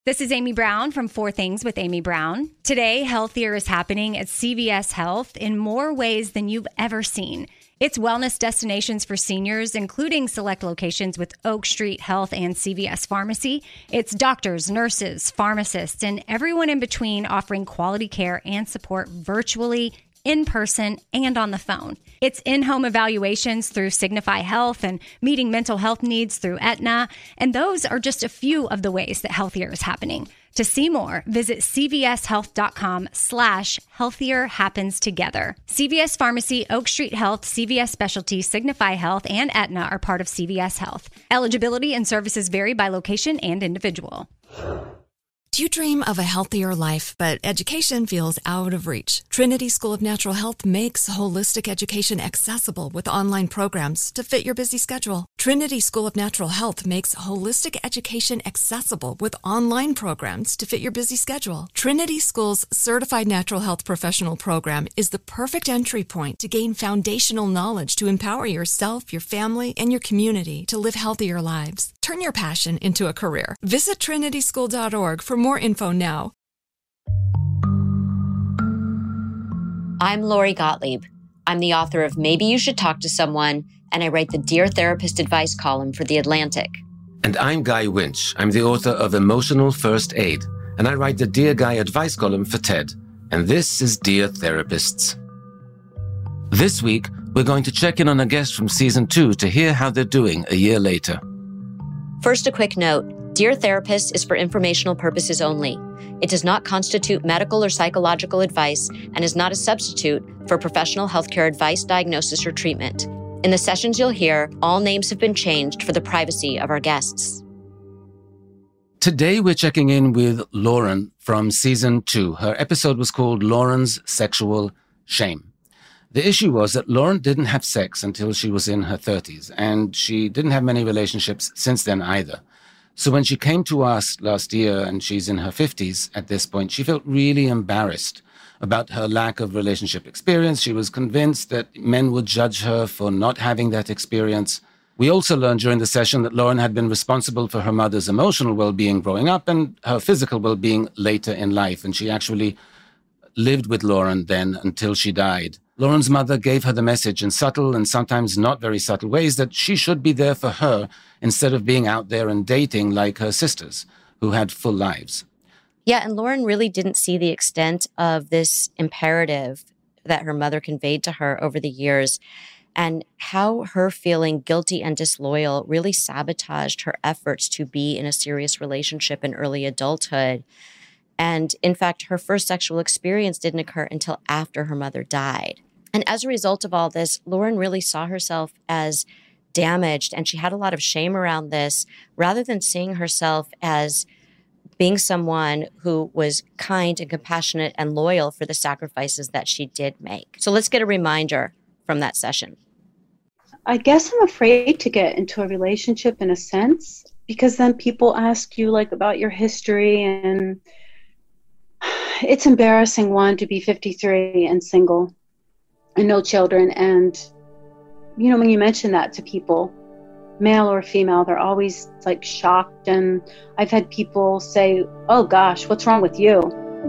This is Amy Brown from 4 Things with Amy Brown. Today, healthier is happening at CVS Health in more ways than you've ever seen. It's wellness destinations for seniors, including select locations with Oak Street Health and CVS Pharmacy. It's doctors, nurses, pharmacists, and everyone in between offering quality care and support virtually, in person, and on the phone. It's in-home evaluations through Signify Health and meeting mental health needs through Aetna. And those are just a few of the ways that healthier is happening. To see more, visit cvshealth.com/healthier happens together. CVS Pharmacy, Oak Street Health, CVS Specialty, Signify Health, and Aetna are part of CVS Health. Eligibility and services vary by location and individual. Do you dream of a healthier life, but education feels out of reach? Trinity School of Natural Health makes holistic education accessible with online programs to fit your busy schedule. Trinity School of Natural Health makes holistic education accessible with online programs to fit your busy schedule. Trinity School's Certified Natural Health Professional Program is the perfect entry point to gain foundational knowledge to empower yourself, your family, and your community to live healthier lives. Turn your passion into a career. Visit trinityschool.org for more info now. I'm Lori Gottlieb. I'm the author of Maybe You Should Talk to Someone, and I write the Dear Therapist advice column for The Atlantic. And I'm Guy Winch. I'm the author of Emotional First Aid, and I write the Dear Guy advice column for TED. And this is Dear Therapists. This week, we're going to check in on a guest from Season 2 to hear how they're doing a year later. First, a quick note. Dear Therapist is for informational purposes only. It does not constitute medical or psychological advice and is not a substitute for professional healthcare advice, diagnosis, or treatment. In the sessions you'll hear, all names have been changed for the privacy of our guests. Today, we're checking in with Lauren from Season 2. Her episode was called Lauren's Sexual Shame. The issue was that Lauren didn't have sex until she was in her 30s, and she didn't have many relationships since then either. So when she came to us last year, and she's in her 50s at this point, she felt really embarrassed about her lack of relationship experience. She was convinced that men would judge her for not having that experience. We also learned during the session that Lauren had been responsible for her mother's emotional well-being growing up and her physical well-being later in life, and she actually lived with Lauren then until she died. Lauren's mother gave her the message in subtle and sometimes not very subtle ways that she should be there for her instead of being out there and dating like her sisters, who had full lives. Yeah, and Lauren really didn't see the extent of this imperative that her mother conveyed to her over the years, and how her feeling guilty and disloyal really sabotaged her efforts to be in a serious relationship in early adulthood. And in fact, her first sexual experience didn't occur until after her mother died. And as a result of all this, Lauren really saw herself as damaged, and she had a lot of shame around this, rather than seeing herself as being someone who was kind and compassionate and loyal for the sacrifices that she did make. So let's get a reminder from that session. I guess I'm afraid to get into a relationship in a sense, because then people ask you like about your history, and it's embarrassing, one, to be 53 and single and no children. And, you know, when you mention that to people, male or female, they're always like shocked. And I've had people say, oh gosh, what's wrong with you?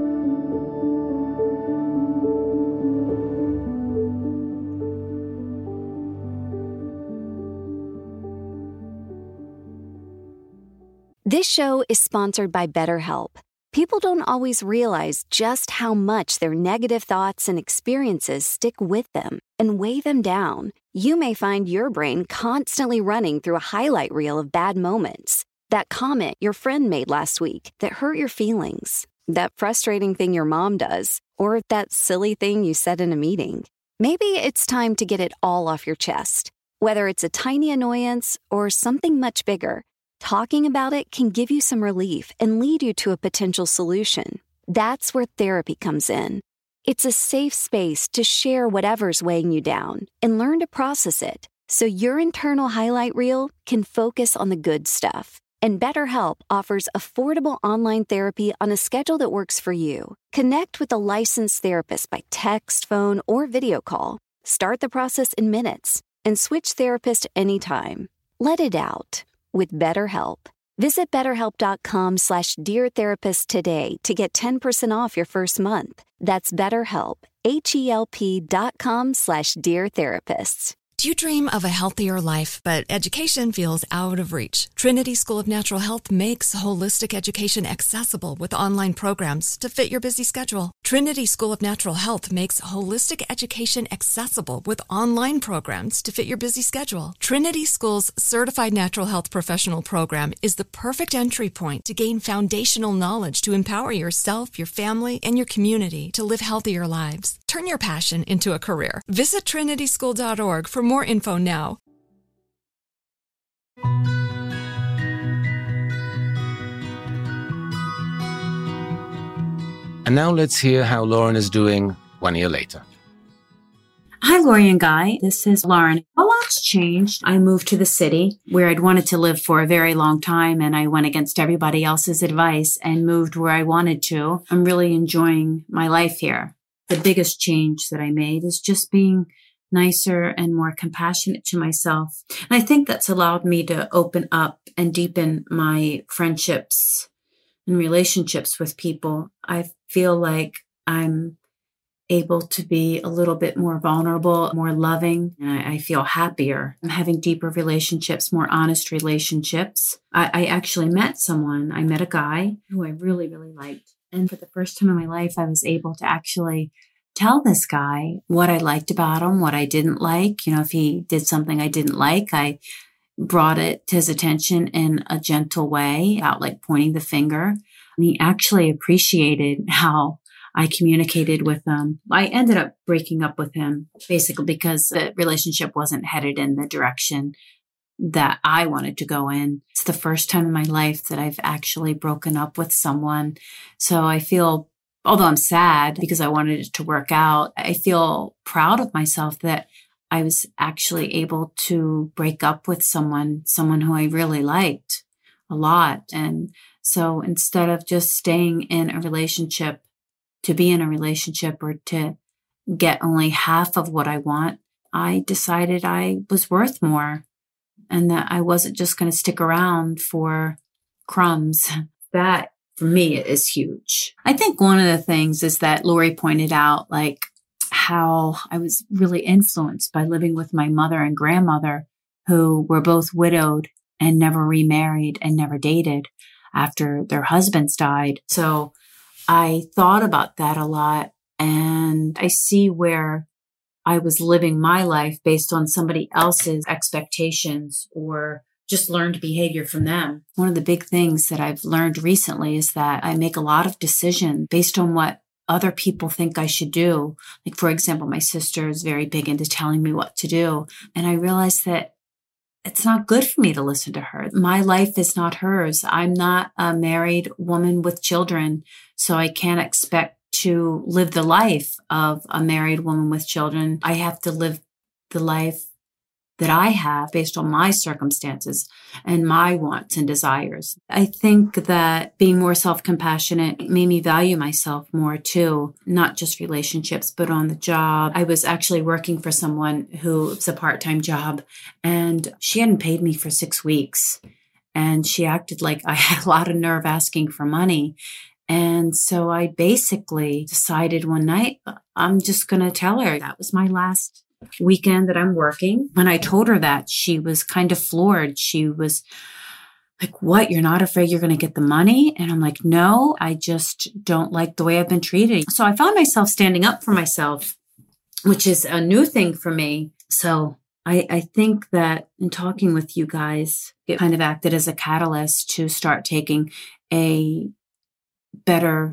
This show is sponsored by BetterHelp. People don't always realize just how much their negative thoughts and experiences stick with them and weigh them down. You may find your brain constantly running through a highlight reel of bad moments. That comment your friend made last week that hurt your feelings. That frustrating thing your mom does. Or that silly thing you said in a meeting. Maybe it's time to get it all off your chest. Whether it's a tiny annoyance or something much bigger, talking about it can give you some relief and lead you to a potential solution. That's where therapy comes in. It's a safe space to share whatever's weighing you down and learn to process it so your internal highlight reel can focus on the good stuff. And BetterHelp offers affordable online therapy on a schedule that works for you. Connect with a licensed therapist by text, phone, or video call. Start the process in minutes and switch therapist anytime. Let it out with BetterHelp. Visit BetterHelp.com/DearTherapist today to get 10% off your first month. That's BetterHelp, HELP.com/DearTherapists. Do you dream of a healthier life, but education feels out of reach? Trinity School of Natural Health makes holistic education accessible with online programs to fit your busy schedule. Trinity School of Natural Health makes holistic education accessible with online programs to fit your busy schedule. Trinity School's Certified Natural Health Professional Program is the perfect entry point to gain foundational knowledge to empower yourself, your family, and your community to live healthier lives. Turn your passion into a career. Visit trinityschool.org for more info now. And now let's hear how Lauren is doing 1 year later. Hi, Lori and Guy. This is Lauren. A lot's changed. I moved to the city where I'd wanted to live for a very long time, and I went against everybody else's advice and moved where I wanted to. I'm really enjoying my life here. The biggest change that I made is just being nicer and more compassionate to myself. And I think that's allowed me to open up and deepen my friendships and relationships with people. I feel like I'm able to be a little bit more vulnerable, more loving, and I feel happier. I'm having deeper relationships, more honest relationships. I actually met someone. I met a guy who I really, really liked. And for the first time in my life, I was able to actually tell this guy what I liked about him, what I didn't like. You know, if he did something I didn't like, I brought it to his attention in a gentle way, without like pointing the finger. And he actually appreciated how I communicated with him. I ended up breaking up with him basically because the relationship wasn't headed in the direction that I wanted to go in. It's the first time in my life that I've actually broken up with someone. So I feel, although I'm sad because I wanted it to work out, I feel proud of myself that I was actually able to break up with someone who I really liked a lot. And so instead of just staying in a relationship to be in a relationship or to get only half of what I want, I decided I was worth more and that I wasn't just going to stick around for crumbs. That for me is huge. I think one of the things is that Lori pointed out, like how I was really influenced by living with my mother and grandmother, who were both widowed and never remarried and never dated after their husbands died. So I thought about that a lot, and I see where I was living my life based on somebody else's expectations or just learned behavior from them. One of the big things that I've learned recently is that I make a lot of decisions based on what other people think I should do. Like, for example, my sister is very big into telling me what to do. And I realized that it's not good for me to listen to her. My life is not hers. I'm not a married woman with children, so I can't expect to live the life of a married woman with children. I have to live the life that I have based on my circumstances and my wants and desires. I think that being more self-compassionate made me value myself more too, not just relationships, but on the job. I was actually working for someone who's a part-time job, and she hadn't paid me for 6 weeks. And she acted like I had a lot of nerve asking for money. And so I basically decided one night, I'm just going to tell her that was my last weekend that I'm working. When I told her that, she was kind of floored. She was like, what? You're not afraid you're going to get the money? And I'm like, no, I just don't like the way I've been treated. So I found myself standing up for myself, which is a new thing for me. So I think that in talking with you guys, it kind of acted as a catalyst to start taking a better,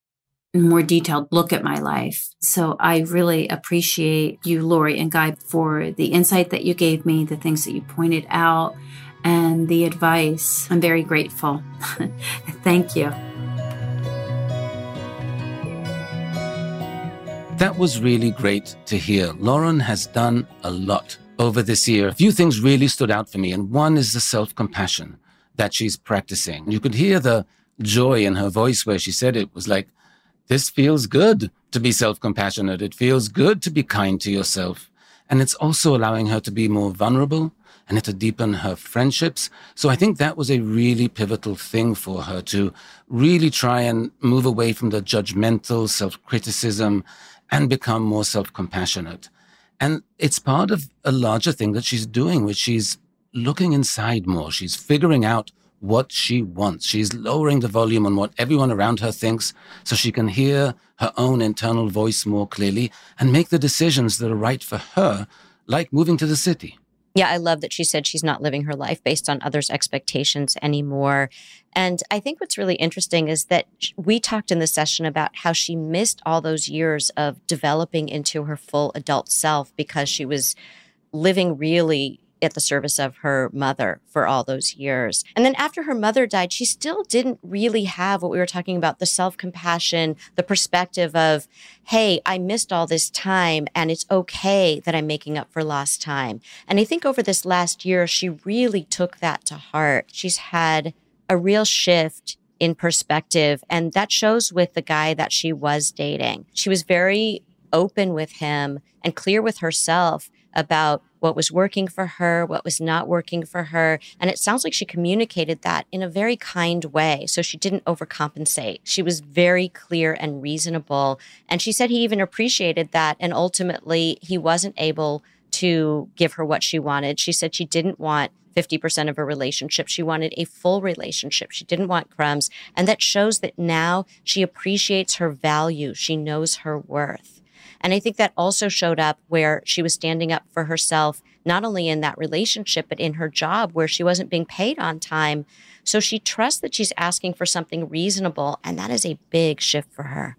more detailed look at my life. So I really appreciate you, Lori and Guy, for the insight that you gave me, the things that you pointed out, and the advice. I'm very grateful. Thank you. That was really great to hear. Lauren has done a lot over this year. A few things really stood out for me, and one is the self-compassion that she's practicing. You could hear the joy in her voice where she said it was like, this feels good to be self-compassionate. It feels good to be kind to yourself. And it's also allowing her to be more vulnerable and to deepen her friendships. So I think that was a really pivotal thing for her, to really try and move away from the judgmental self-criticism and become more self-compassionate. And it's part of a larger thing that she's doing, which she's looking inside more. She's figuring out what she wants. She's lowering the volume on what everyone around her thinks so she can hear her own internal voice more clearly and make the decisions that are right for her, like moving to the city. Yeah, I love that she said she's not living her life based on others' expectations anymore. And I think what's really interesting is that we talked in the session about how she missed all those years of developing into her full adult self because she was living really at the service of her mother for all those years. And then after her mother died, she still didn't really have what we were talking about, the self-compassion, the perspective of, hey, I missed all this time and it's okay that I'm making up for lost time. And I think over this last year, she really took that to heart. She's had a real shift in perspective, and that shows with the guy that she was dating. She was very open with him and clear with herself about what was working for her, what was not working for her. And it sounds like she communicated that in a very kind way. So she didn't overcompensate. She was very clear and reasonable. And she said he even appreciated that. And ultimately, he wasn't able to give her what she wanted. She said she didn't want 50% of a relationship. She wanted a full relationship. She didn't want crumbs. And that shows that now she appreciates her value. She knows her worth. And I think that also showed up where she was standing up for herself, not only in that relationship, but in her job where she wasn't being paid on time. So she trusts that she's asking for something reasonable. And that is a big shift for her.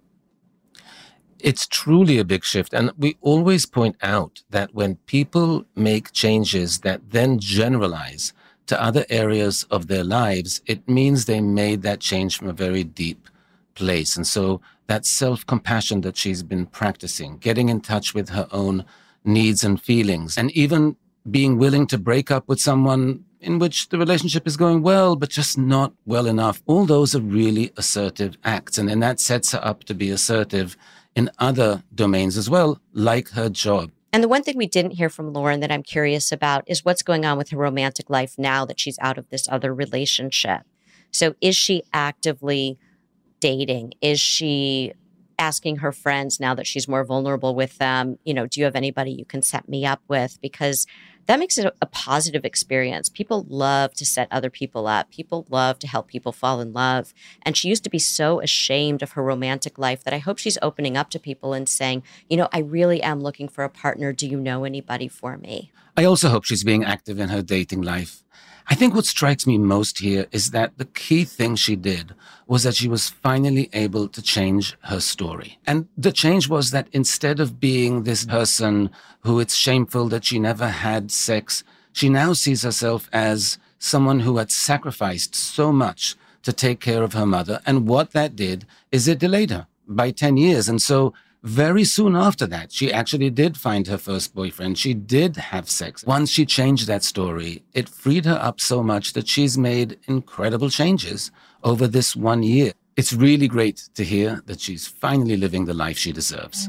It's truly a big shift. And we always point out that when people make changes that then generalize to other areas of their lives, it means they made that change from a very deep place. And so that self-compassion that she's been practicing, getting in touch with her own needs and feelings, and even being willing to break up with someone in which the relationship is going well, but just not well enough. All those are really assertive acts. And then that sets her up to be assertive in other domains as well, like her job. And the one thing we didn't hear from Lauren that I'm curious about is what's going on with her romantic life now that she's out of this other relationship. So is she actively dating? Is she asking her friends now that she's more vulnerable with them, do you have anybody you can set me up with? Because that makes it a positive experience. People love to set other people up. People love to help people fall in love. And she used to be so ashamed of her romantic life that I hope she's opening up to people and saying, I really am looking for a partner. Do you know anybody for me? I also hope she's being active in her dating life. I think what strikes me most here is that the key thing she did was that she was finally able to change her story. And the change was that instead of being this person who it's shameful that she never had sex, she now sees herself as someone who had sacrificed so much to take care of her mother. And what that did is it delayed her by 10 years. And so very soon after that, she actually did find her first boyfriend. She did have sex. Once she changed that story, it freed her up so much that she's made incredible changes over this 1 year. It's really great to hear that she's finally living the life she deserves.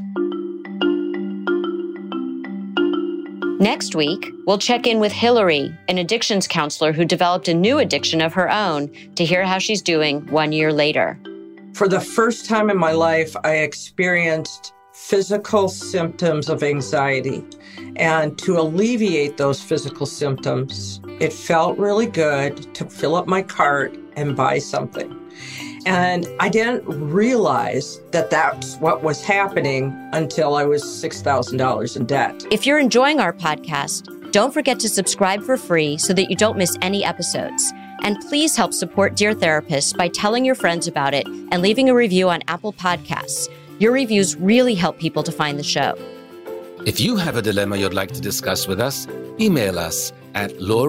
Next week, we'll check in with Hillary, an addictions counselor who developed a new addiction of her own, to hear how she's doing 1 year later. For the first time in my life, I experienced physical symptoms of anxiety. And to alleviate those physical symptoms, it felt really good to fill up my cart and buy something. And I didn't realize that that's what was happening until I was $6,000 in debt. If you're enjoying our podcast, don't forget to subscribe for free so that you don't miss any episodes. And please help support Dear Therapist by telling your friends about it and leaving a review on Apple Podcasts. Your reviews really help people to find the show. If you have a dilemma you'd like to discuss with us, email us at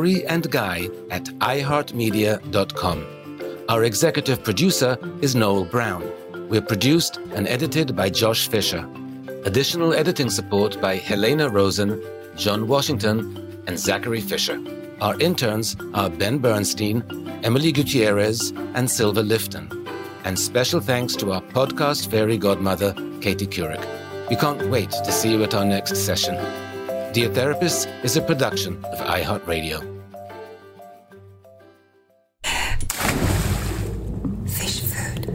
laurieandguy@iheartmedia.com. Our executive producer is Noel Brown. We're produced and edited by Josh Fisher. Additional editing support by Helena Rosen, John Washington, and Zachary Fisher. Our interns are Ben Bernstein, Emily Gutierrez, and Silva Lifton. And special thanks to our podcast fairy godmother, Katie Couric. We can't wait to see you at our next session. Dear Therapist is a production of iHeartRadio. Fish food.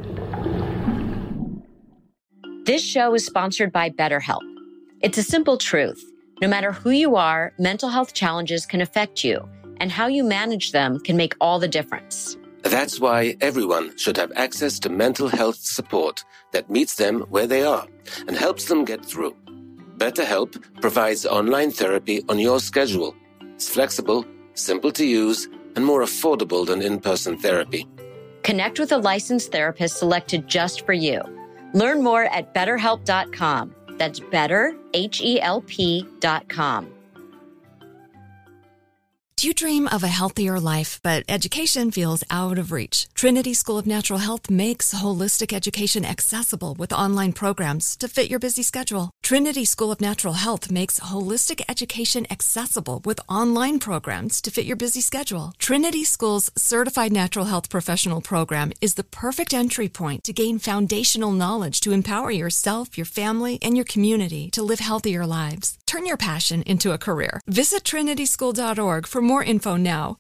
This show is sponsored by BetterHelp. It's a simple truth. No matter who you are, mental health challenges can affect you, and how you manage them can make all the difference. That's why everyone should have access to mental health support that meets them where they are and helps them get through. BetterHelp provides online therapy on your schedule. It's flexible, simple to use, and more affordable than in-person therapy. Connect with a licensed therapist selected just for you. Learn more at BetterHelp.com. That's better, HELP.com. Do you dream of a healthier life, but education feels out of reach? Trinity School of Natural Health makes holistic education accessible with online programs to fit your busy schedule. Trinity School of Natural Health makes holistic education accessible with online programs to fit your busy schedule. Trinity School's Certified Natural Health Professional Program is the perfect entry point to gain foundational knowledge to empower yourself, your family, and your community to live healthier lives. Turn your passion into a career. Visit trinityschool.org for more info now.